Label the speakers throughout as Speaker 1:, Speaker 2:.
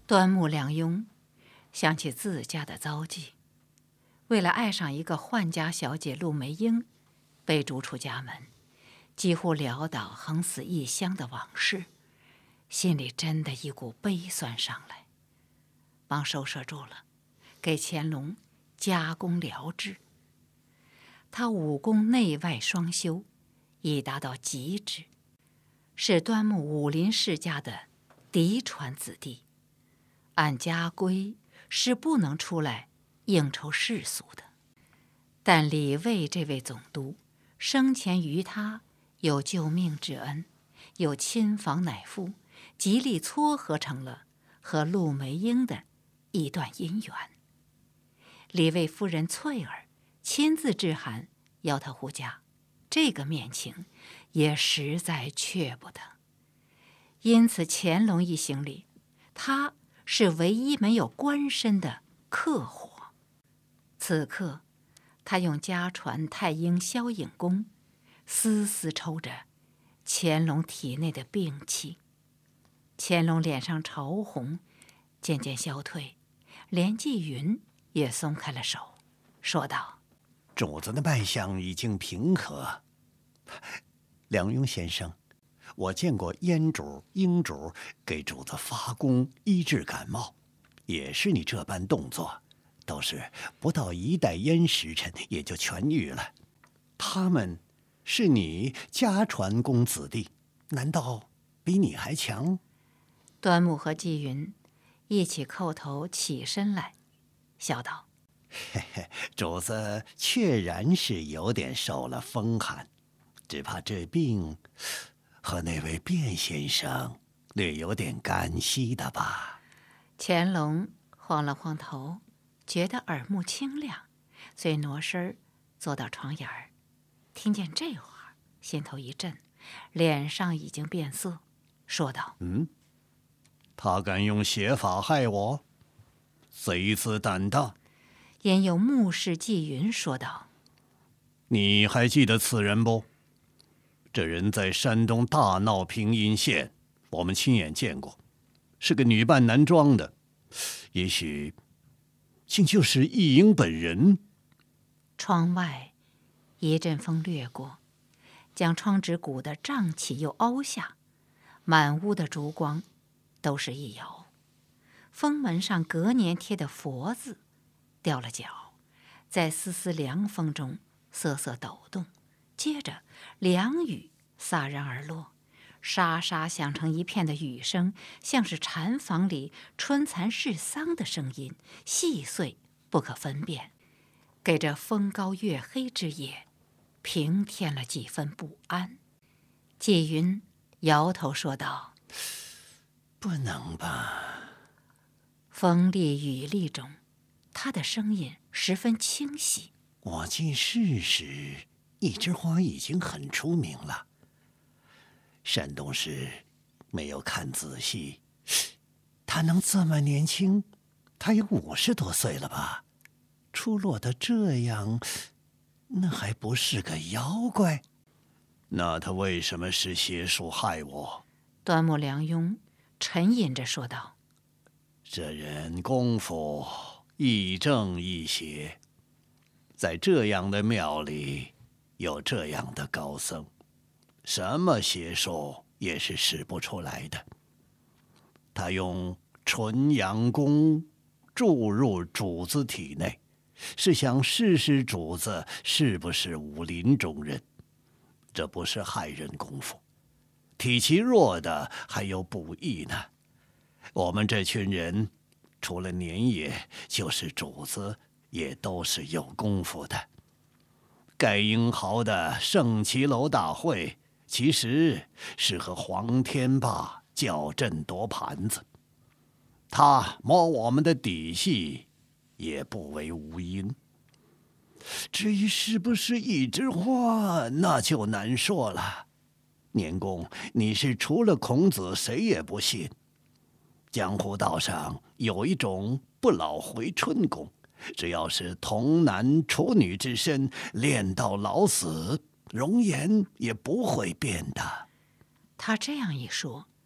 Speaker 1: 端木良庸想起自家的遭际，为了爱上一个宦家小姐陆梅英，被逐出家门，几乎潦倒横死异乡的往事，心里真的一股悲酸上来，忙收摄住了，给乾隆加工疗治。他武功内外双修，已达到极致，是端木武林世家的嫡传子弟，按家规是不能出来应酬世俗的。但李卫这位总督生前于他有救命之恩，又亲房乃父，极力撮合成了和陆梅英的一段姻缘。李卫夫人翠儿亲自致函要他护驾，这个面情也实在却不得。因此乾隆一行里，他是唯一没有官身的客伙。此刻他用家传太阴消影功，丝丝抽着乾隆体内的病气。乾隆脸上潮红渐渐消退，连纪云也松开了手，说道：
Speaker 2: 主子的脉象已经平和。良庸先生，我见过燕主、英主给主子发功医治感冒，也是你这般动作，都是不到1代燕时辰也就痊愈了。他们是你家传公子弟，难道比你还强？
Speaker 1: 端木和纪云一起叩头起身来，笑道：
Speaker 2: 嘿嘿，主子确然是有点受了风寒，只怕这病和那位卞先生略有点干系的吧。
Speaker 1: 乾隆晃了晃头，觉得耳目清亮，遂挪身坐到床沿儿，听见这话，心头一震，脸上已经变色，说道：
Speaker 2: 他敢用邪法害我，贼子胆大。
Speaker 1: 因有目视纪云说道：
Speaker 2: 你还记得此人不？这人在山东大闹平阴县，我们亲眼见过，是个女扮男装的，也许竟就是义英本人。
Speaker 1: 窗外一阵风掠过，将窗纸鼓得胀起又凹下，满屋的烛光都是一摇。封门上隔年贴的佛字掉了角，在丝丝凉风中瑟瑟抖动，接着凉雨飒然而落，沙沙响成一片的雨声，像是禅房里春蚕试桑的声音，细碎不可分辨，给这风高月黑之夜平添了几分不安。纪云摇头说道：
Speaker 2: 不能吧。
Speaker 1: 风厉雨厉中，他的声音十分清晰。
Speaker 2: 我记事时，一枝花已经很出名了。山东时没有看仔细，他能这么年轻？他有50多岁了吧？出落得这样，那还不是个妖怪？那他为什么是邪术害我？
Speaker 1: 端木良庸沉吟着说道：
Speaker 2: 这人功夫亦正亦邪，在这样的庙里有这样的高僧，什么邪术也是使不出来的。他用纯阳功注入主子体内，是想试试主子是不是武林中人，这不是害人功夫。体气弱的还有补益呢。我们这群人，除了年爷，就是主子，也都是有功夫的。盖英豪的圣骑楼大会，其实是和黄天霸较阵夺盘子。他摸我们的底细，也不为无因。至于是不是一枝花，那就难说了。年公，你是除了孔子谁也不信。江湖道上有一种不老回春功，只要是童男处女之身，练到老死，容颜也不会变的。
Speaker 1: 他这样一说，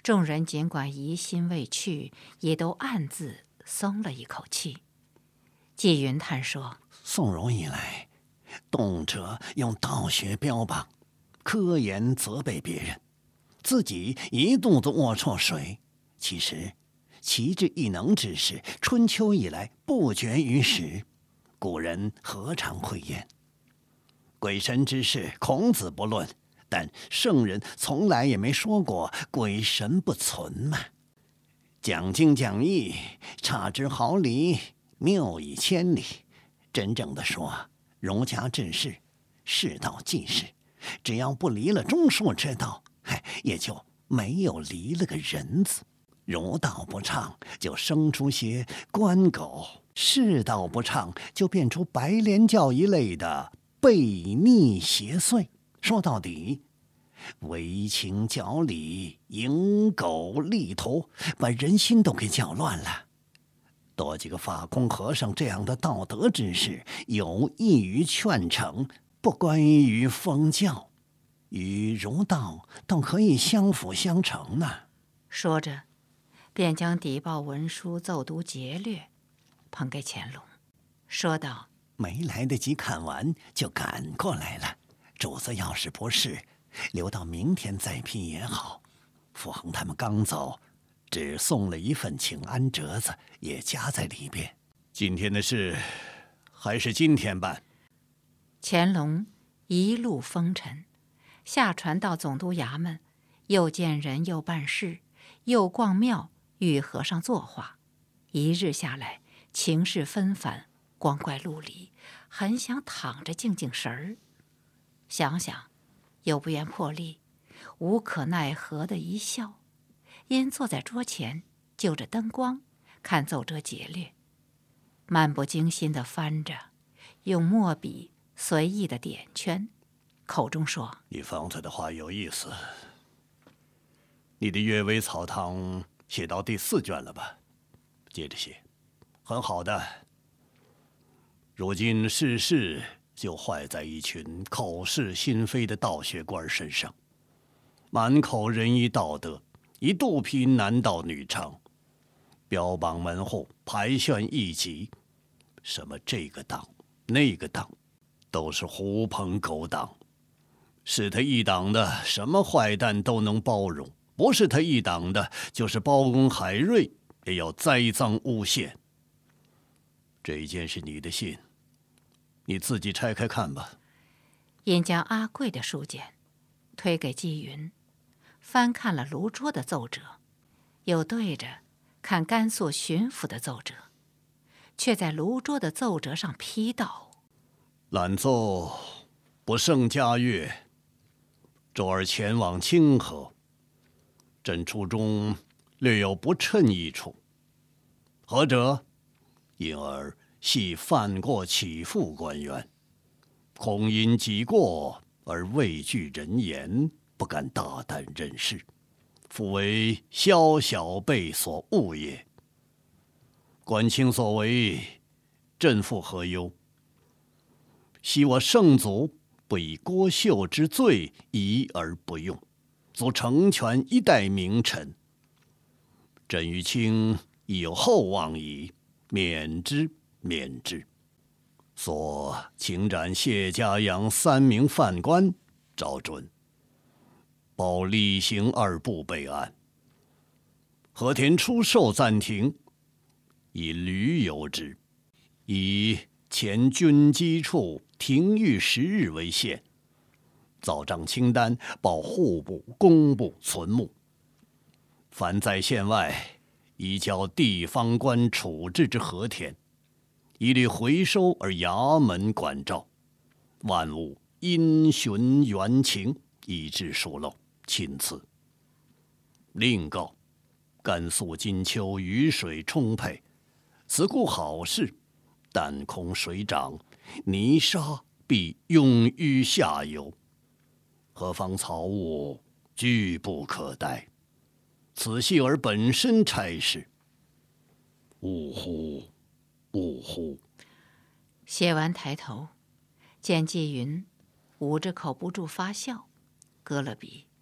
Speaker 1: 众人尽管疑心未去，也都暗自松了一口气。纪云叹说：“
Speaker 2: 宋荣以来，动辄用道学标榜，科研责备别人，自己一肚子龌龊水。其实，奇智异能之事，春秋以来不绝于史，古人何尝讳言？鬼神之事，孔子不论，但圣人从来也没说过鬼神不存嘛。讲经讲义，差之毫厘，谬以千里。真正的说，儒家治世，世道即是，只要不离了中恕之道，也就没有离了个人字。儒道不畅，就生出些官狗；世道不畅，就变出白莲教一类的悖逆邪祟。说到底，为情矫理，蝇狗利图，把人心都给搅乱了。多几个法空和尚这样的道德之士，有益于劝惩，不关于封教，与儒道倒可以相辅相成呢。
Speaker 1: 说着，便将邸报文书奏读节略，捧给乾隆，说道：“
Speaker 2: 没来得及看完，就赶过来了。主子要是不是，留到明天再批也好。傅恒他们刚走，只送了一份请安折子，也夹在里边。今天的事，还是今天办。”
Speaker 1: 乾隆一路风尘，下船到总督衙门，又见人，又办事，又逛庙，与和尚作画。一日下来，情事纷繁，光怪陆离，很想躺着静静神儿。想想，又不愿破例，无可奈何的一笑，因坐在桌前，就着灯光看奏折节略，漫不经心地翻着，用墨笔随意的点圈，口中说：“
Speaker 2: 你方才的话有意思。你的《阅微草堂》写到第4卷了吧？接着写，很好的。如今世事就坏在一群口是心非的道学官身上，满口仁义道德，一肚皮男盗女娼，标榜门户，排炫异己，什么这个党那个党，都是狐朋狗党。是他一党的，什么坏蛋都能包容；不是他一党的，就是包公海瑞，也要栽赃诬陷。这一件是你的信，你自己拆开看吧。”
Speaker 1: 因将阿贵的书简推给纪云，翻看了卢桌的奏折，又对着看甘肃巡抚的奏折，却在卢桌的奏折上批道：“
Speaker 2: 览奏不胜嘉悦，周而前往清河，朕初中略有不称一处，何者？因而系犯过起复官员，恐因己过而畏惧人言，不敢大胆任事，复为宵小辈所误也。官卿所为，朕复何忧？昔我圣祖不以郭秀之罪疑而不用，足成全一代名臣。朕与卿亦有厚望矣，免之免之。所请斩谢家阳3名犯官，照准，报厉行2部备案。和田出售暂停，以驴由之，以前军机处停狱10日为限。造账清单报户部、工部存目。凡在县外移交地方官处置之和田，一律回收而衙门管照。万物因循原情，以致疏漏，钦此。另告甘肃金秋雨水充沛，此故好事，但恐水涨，泥沙必涌于下游，何方草物俱不可待。此系而本身差事，呜呼，呜呼！
Speaker 1: 写完抬头，见纪云捂着口不住发笑，搁了笔，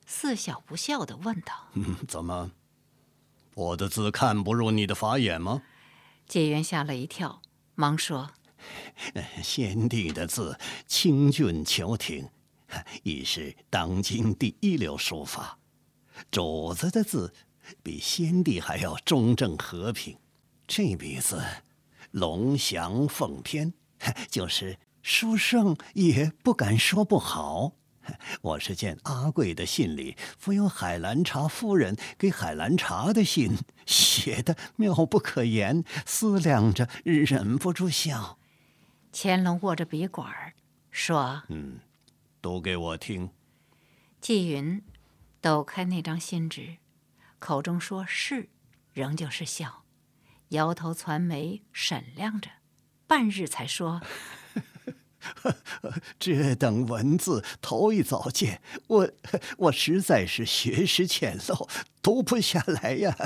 Speaker 1: 似笑不笑地问道：“
Speaker 2: 怎么，我的字看不入你的法眼吗？”
Speaker 1: 解元吓了一跳，忙说：“
Speaker 2: 先帝的字清俊求挺，已是当今第一流书法。主子的字比先帝还要中正和平。这笔字龙翔凤天，就是书圣也不敢说不好。我是见阿贵的信里附有海兰察夫人给海兰察的信，写得妙不可言，思量着忍不住笑。”
Speaker 1: 乾隆握着笔管说：“
Speaker 2: 读给我听。”
Speaker 1: 纪云抖开那张信纸，口中说是，仍旧是笑，摇头攒眉审量着，半日才说：“
Speaker 2: 这等文字头一早见，我实在是学识浅陋，读不下来呀。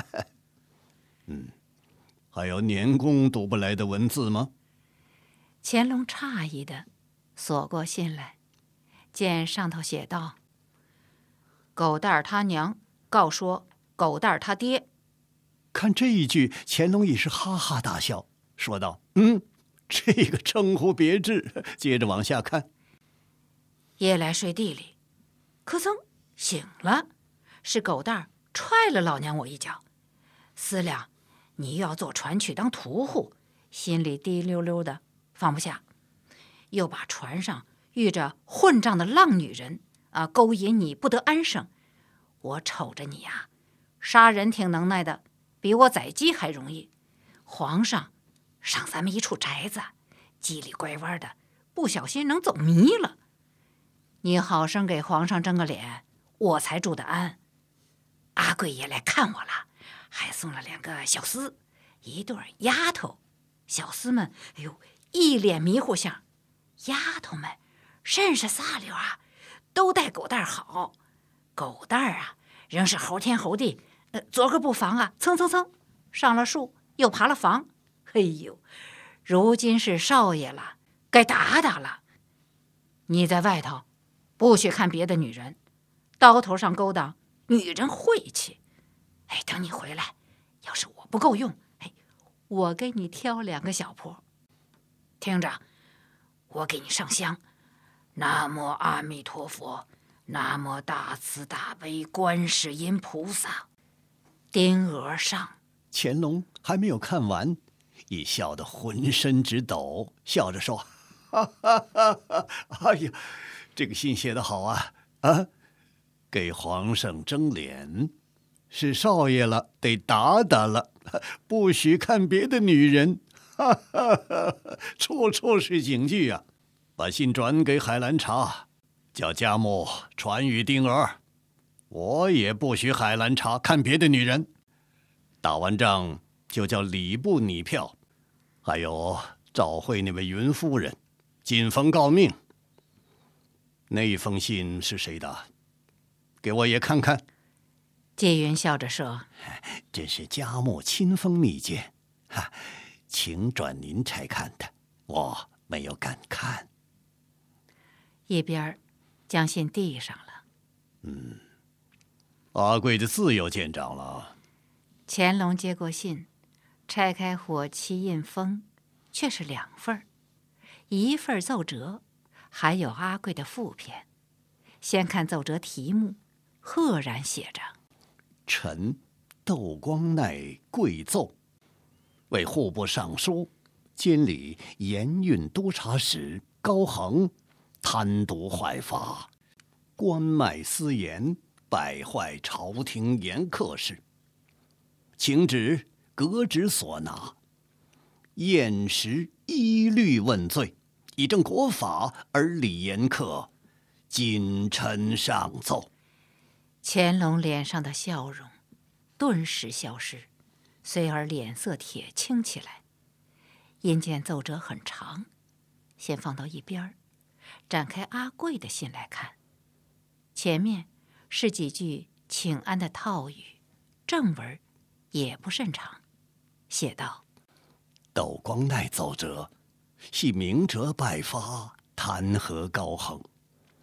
Speaker 2: 还有年宫读不来的文字吗？”
Speaker 1: 乾隆诧异地锁过信来，见上头写道：“狗蛋儿他娘告说狗蛋儿他爹。”
Speaker 2: 看这一句，乾隆已是哈哈大笑，说道：“这个称呼别致。”接着往下看，
Speaker 1: 夜来睡地里，可曾醒了，是狗蛋儿踹了老娘我一脚。思量你又要坐船去当屠户，心里滴溜溜的放不下，又把船上遇着混账的浪女人勾引你不得安生。我瞅着你呀，杀人挺能耐的，比我宰鸡还容易。皇上上咱们一处宅子，叽里拐弯的，不小心能走迷了。你好生给皇上争个脸，我才住得安。阿贵也来看我了，还送了2个小厮，一对丫头。小厮们，一脸迷糊相。丫头们甚是飒溜啊，都待狗蛋儿好。狗蛋儿仍是猴天猴地，昨个不防蹭蹭蹭上了树，又爬了房。如今是少爷了，该打打了。你在外头不许看别的女人，刀头上勾当，女人晦气。等你回来，要是我不够用，我给你挑2个小婆。听着，我给你上香，南无阿弥陀佛，南无大慈大悲观世音菩萨。丁额上。
Speaker 2: 乾隆还没有看完，已笑得浑身直抖，笑着说：“哈哈哈哈！哎呀，这个信写得好啊！给皇上争脸，是少爷了，得打打了，不许看别的女人。”哈哈哈，处处是警句啊！把信转给海兰察，叫家母传与丁儿，我也不许海兰察看别的女人。打完仗就叫礼部拟票，还有召会那位云夫人，进封告命。那封信是谁的？给我也看看。
Speaker 1: 纪云笑着说：“
Speaker 2: 这是家母亲封密件，请转您差看的，我没有敢看。”
Speaker 1: 一边将信递上了。
Speaker 2: 阿贵的字又见长了。
Speaker 1: 乾隆接过信，拆开火漆印封，却是2份，一份奏折，还有阿贵的附篇。先看奏折题目，赫然写着：“
Speaker 2: 臣窦光鼐贵奏，为户部尚书、监理盐运督察使高恒贪渎坏法，官卖私盐，败坏朝廷严克事，请旨革职所拿，验实依律问罪，以正国法而理严苛，谨臣上奏。”
Speaker 1: 乾隆脸上的笑容顿时消失，随而脸色铁青起来。因见奏折很长，先放到一边，展开阿贵的信来看。前面是几句请安的套语，正文也不甚长，写道：“
Speaker 2: 窦光鼐奏折，系明哲拜发，弹劾高恒。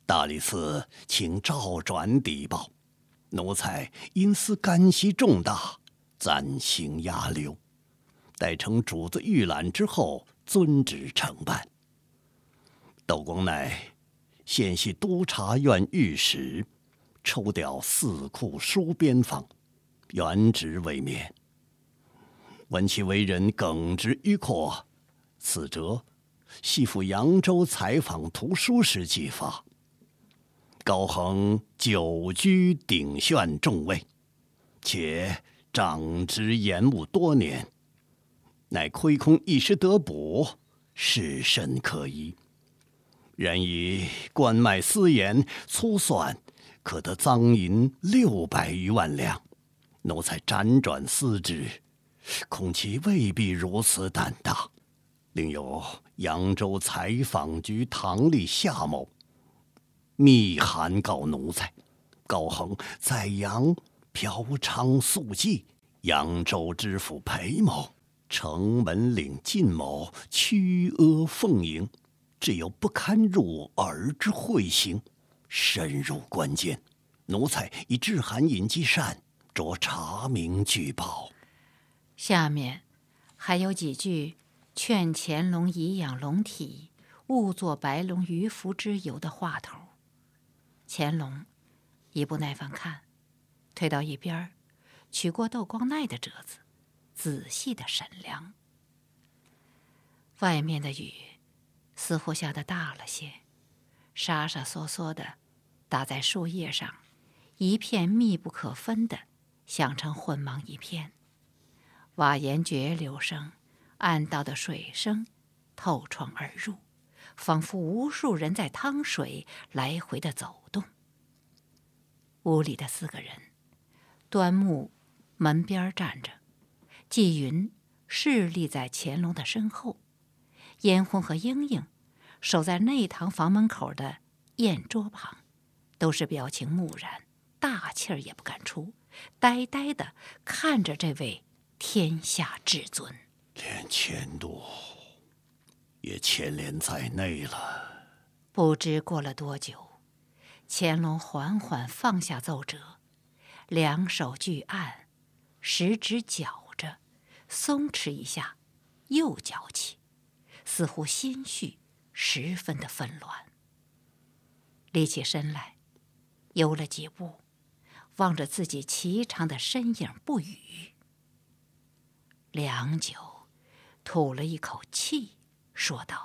Speaker 2: 大理寺请照转抵报，奴才因思干系重大，暂行押留，待承主子预览之后，遵旨承办。窦光鼐现系督察院御史，抽调四库书边坊，原职未免。闻其为人耿直迂阔，此折系赴扬州采访图书时寄发。高恒久居鼎铉重位，且长职延误多年，乃亏空一时得补，是甚可疑。然以冠脉私盐粗算，可得赃银600余万两。奴才辗转思之，恐其未必如此胆大。另有扬州采访局唐吏夏某密函告奴才，高恒在扬嫖娼宿妓，扬州知府裴某、城门岭靳某屈阿奉迎，只有不堪入耳之秽行，深入关键。奴才已致函尹继善，着查明举报。
Speaker 1: 下面还有几句劝乾隆颐养龙体，勿作白龙鱼浮之游的话头。乾隆已不耐烦看，推到一边，取过窦光鼐的折子，仔细地审量。外面的雨似乎下得大了些，沙沙嗦嗦地打在树叶上，一片密不可分的，想成混茫一片。瓦檐决流声、暗道的水声透窗而入，仿佛无数人在趟水来回的走动。屋里的4个人，端木门边站着，纪云侍立在乾隆的身后，燕婚和莺莺守在内堂房门口的宴桌旁，都是表情木然，大气儿也不敢出，呆呆地看着这位天下至尊。
Speaker 2: 连乾度也牵连在内了。
Speaker 1: 不知过了多久，乾隆缓缓放下奏折，两手具案，食指绞着，松弛一下，又绞起，似乎心绪十分的纷乱。立起身来，游了几步，望着自己颀长的身影不语。良久，吐了一口气，说道：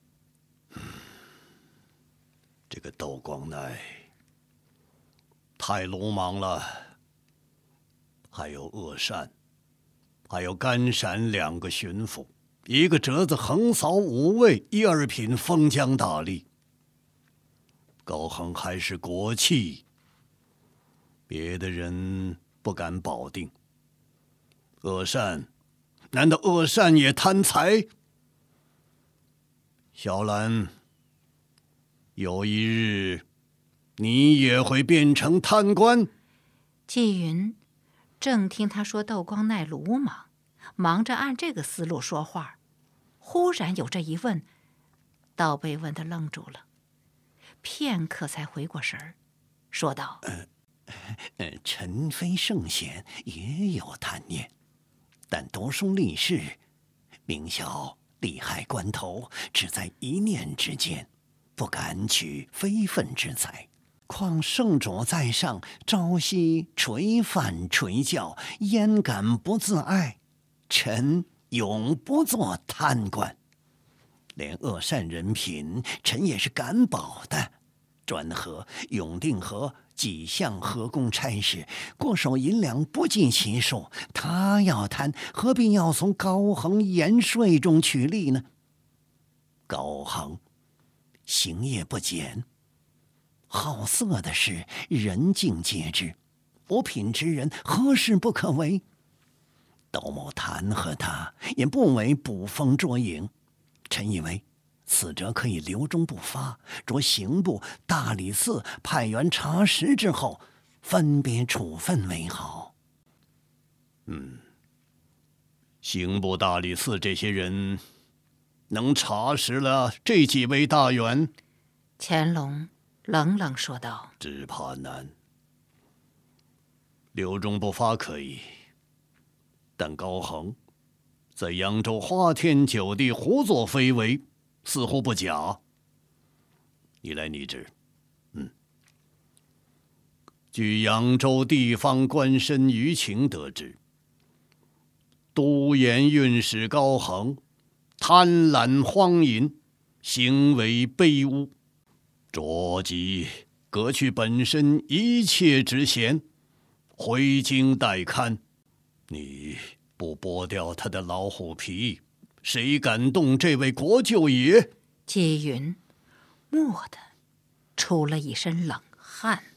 Speaker 2: 这个窦光鼐太鲁莽了。还有鄂善，还有甘陕2个巡抚，一个折子横扫5位1、2品封疆大吏。高恒还是国戚，别的人不敢保定。鄂善，难道鄂善也贪财？小兰，有一日你也会变成贪官。
Speaker 1: 纪云正听他说窦光鼐鲁莽，忙着按这个思路说话，忽然有这一问，倒被问得愣住了，片刻才回过神儿，说道：
Speaker 2: 臣非圣贤，也有贪念，但读书立事，明晓利害关头只在一念之间，不敢取非分之财。况圣主在上，朝夕垂范垂教，焉敢不自爱？臣永不做贪官。连恶善人品，臣也是敢保的。专和、永定和几项河工差事，过手银两不计其数。他要贪，何必要从高恒盐税中取利呢？高恒行业不简，好色的事人尽皆知，无品之人何事不可为？窦某弹劾他，也不为捕风捉影。臣以为此则可以留中不发，着刑部、大理寺派员查实之后，分别处分为好。刑部、大理寺这些人能查实了这几位大员？
Speaker 1: 乾隆冷冷说道：“
Speaker 2: 只怕难。刘忠不发可以，但高恒在扬州花天酒地胡作非为，似乎不假。你来拟旨。据扬州地方官绅舆情得知，都盐运使高恒贪婪荒淫，行为卑污，着即革去本身一切职衔，回京待勘。你不剥掉他的老虎皮，谁敢动这位国舅爷？”
Speaker 1: 姬云蓦地出了一身冷汗。